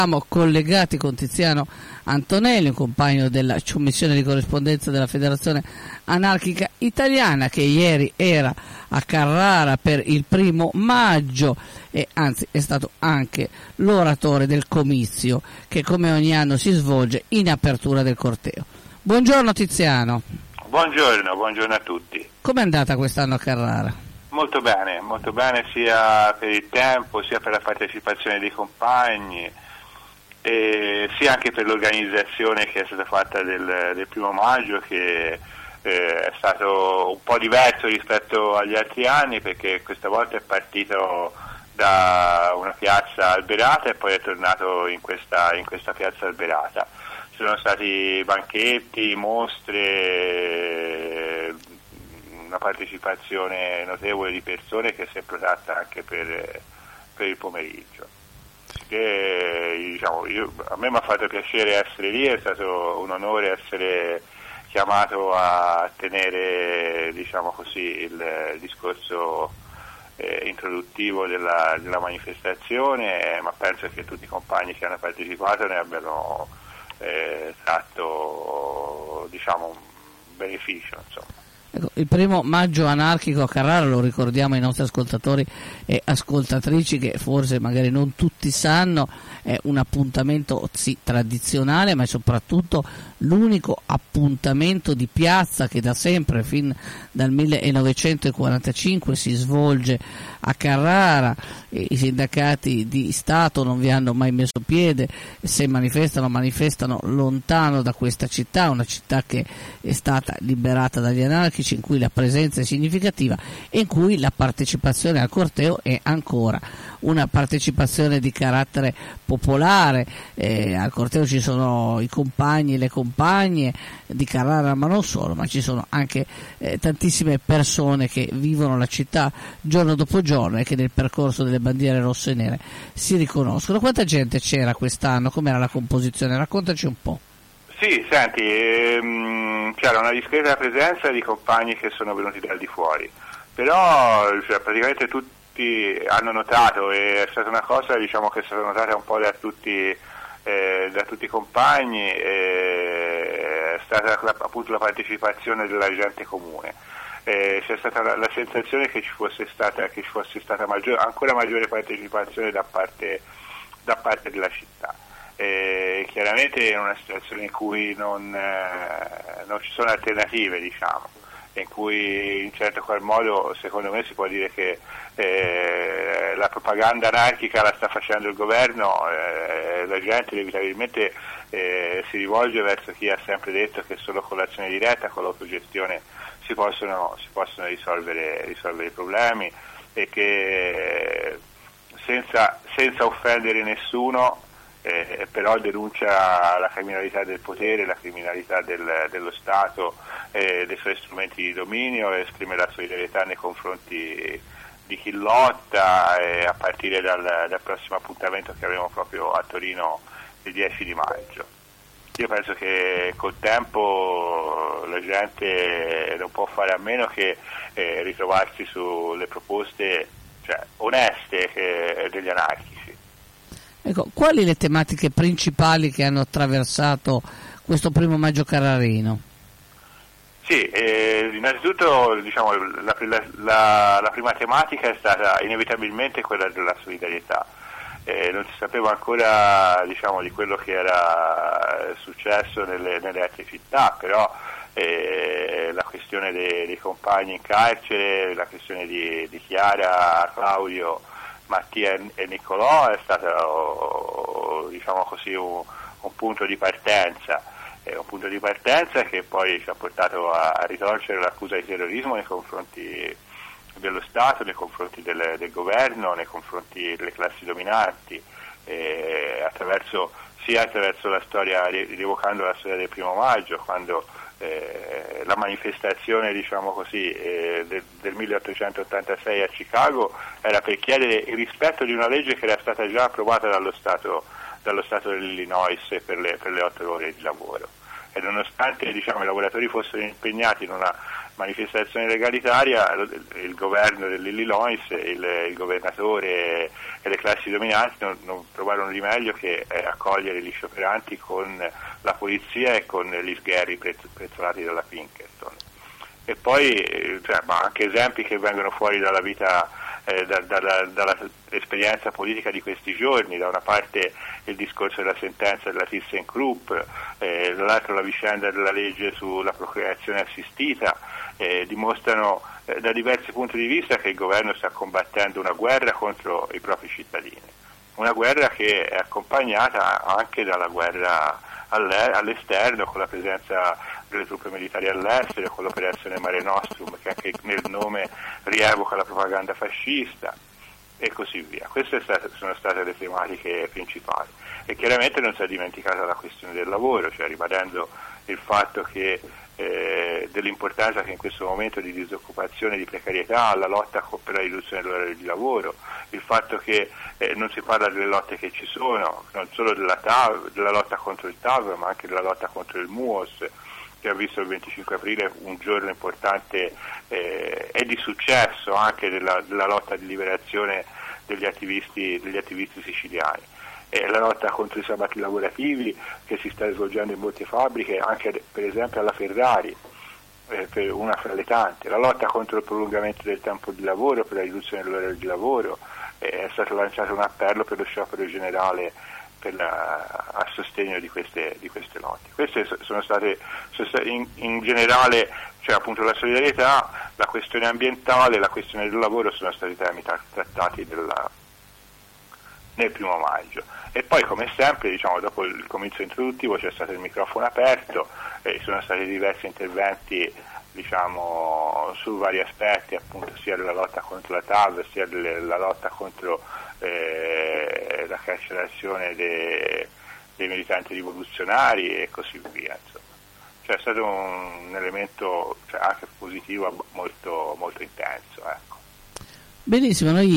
Siamo collegati con Tiziano Antonelli, un compagno della commissione di corrispondenza della Federazione Anarchica Italiana, che ieri era a Carrara per il 1° maggio e anzi è stato anche l'oratore del comizio che come ogni anno si svolge in apertura del corteo. Buongiorno Tiziano. Buongiorno a tutti. Com'è andata quest'anno a Carrara? Molto bene sia per il tempo, sia per la partecipazione dei compagni, e sia anche per l'organizzazione che è stata fatta del 1° maggio, che è stato un po' diverso rispetto agli altri anni, perché questa volta è partito da una piazza alberata e poi è tornato in questa piazza alberata. Ci sono stati banchetti, mostre, una partecipazione notevole di persone che si è protratta anche per il pomeriggio. A me mi ha fatto piacere essere lì, è stato un onore essere chiamato a tenere, diciamo così, il discorso introduttivo della manifestazione, ma penso che tutti i compagni che hanno partecipato ne abbiano tratto, diciamo, un beneficio, insomma. Ecco, il 1° maggio anarchico a Carrara, lo ricordiamo ai nostri ascoltatori e ascoltatrici che forse magari non tutti sanno, è un appuntamento sì tradizionale, ma è soprattutto l'unico appuntamento di piazza che da sempre, fin dal 1945, si svolge a Carrara. I sindacati di Stato non vi hanno mai messo piede, se manifestano lontano da questa città, una città che è stata liberata dagli anarchici, in cui la presenza è significativa e in cui la partecipazione al corteo è ancora una partecipazione di carattere popolare. Al corteo ci sono i compagni e le compagne di Carrara, ma non solo, ma ci sono anche tantissime persone che vivono la città giorno dopo giorno e che nel percorso delle bandiere rosse e nere si riconoscono. Quanta gente c'era quest'anno? Com'era la composizione? Raccontaci un po'. Sì, senti, c'era una discreta presenza di compagni che sono venuti dal di fuori, però praticamente tutti hanno notato, e è stata una cosa, diciamo, che è stata notata un po' da tutti i compagni, è stata appunto la partecipazione della gente comune. C'è stata la sensazione che ci fosse stata ancora maggiore partecipazione da parte della città. Chiaramente in una situazione in cui non ci sono alternative, diciamo, in cui in certo qual modo secondo me si può dire che la propaganda anarchica la sta facendo il governo, la gente inevitabilmente si rivolge verso chi ha sempre detto che solo con l'azione diretta, con l'autogestione si possono risolvere i problemi, e che senza offendere nessuno però denuncia la criminalità del potere, la criminalità dello Stato, dei suoi strumenti di dominio, e esprime la solidarietà nei confronti di chi lotta, a partire dal prossimo appuntamento che avremo proprio a Torino il 10 di maggio. Io penso che col tempo la gente non può fare a meno che ritrovarsi sulle proposte, cioè, oneste degli anarchici. Ecco, quali le tematiche principali che hanno attraversato questo 1° maggio carrarino? Sì, innanzitutto, diciamo, la prima tematica è stata inevitabilmente quella della solidarietà. Non si sapeva ancora, diciamo, di quello che era successo nelle altre città, però la questione dei compagni in carcere, la questione di Chiara, Claudio, Mattia e Niccolò è stato, diciamo così, un punto di partenza. Un punto di partenza che poi ci ha portato a ritorcere l'accusa di terrorismo nei confronti dello Stato, nei confronti del governo, nei confronti delle classi dominanti, attraverso la storia, rievocando la storia del 1° maggio, quando la manifestazione, diciamo così, del 1886 a Chicago era per chiedere il rispetto di una legge che era stata già approvata dallo Stato dell'Illinois per le 8 ore di lavoro. E nonostante, diciamo, i lavoratori fossero impegnati in una manifestazione legalitaria, il governo dell'Illinois, il governatore e le classi dominanti non trovarono di meglio che accogliere gli scioperanti con la polizia e con gli sgherri prezzolati dalla Pinkerton. E poi ma anche esempi che vengono fuori dalla vita, dall'esperienza politica di questi giorni. Da una parte il discorso della sentenza della ThyssenKrupp, dall'altro la vicenda della legge sulla procreazione assistita, dimostrano da diversi punti di vista che il governo sta combattendo una guerra contro i propri cittadini, una guerra che è accompagnata anche dalla guerra all'esterno, con la presenza delle truppe militari all'estero, con l'operazione Mare Nostrum, che anche nel nome rievoca la propaganda fascista, e così via. Queste sono state le tematiche principali. E chiaramente non si è dimenticata la questione del lavoro, cioè ribadendo il fatto che dell'importanza che in questo momento di disoccupazione, di precarietà, la lotta per la riduzione dell'orario di lavoro, il fatto che non si parla delle lotte che ci sono, non solo della lotta contro il TAV, ma anche della lotta contro il MUOS, che ha visto il 25 aprile un giorno importante e di successo anche della lotta di liberazione degli attivisti siciliani. La lotta contro i sabati lavorativi che si sta svolgendo in molte fabbriche, anche per esempio alla Ferrari, per una fra le tante, la lotta contro il prolungamento del tempo di lavoro, per la riduzione dell'orario di lavoro, è stato lanciato un appello per lo sciopero generale a sostegno di queste lotte. Queste sono state in generale, cioè appunto la solidarietà, la questione ambientale, la questione del lavoro sono stati temi trattati nel 1 maggio. E poi, come sempre, dopo il comienzo introduttivo c'è stato il microfono aperto, sono stati diversi interventi su vari aspetti, appunto sia della lotta contro la TAV, sia della lotta contro la carcerazione dei militanti rivoluzionari e così via. Insomma. Cioè, è stato un elemento anche positivo molto, molto intenso. Ecco. Benissimo, noi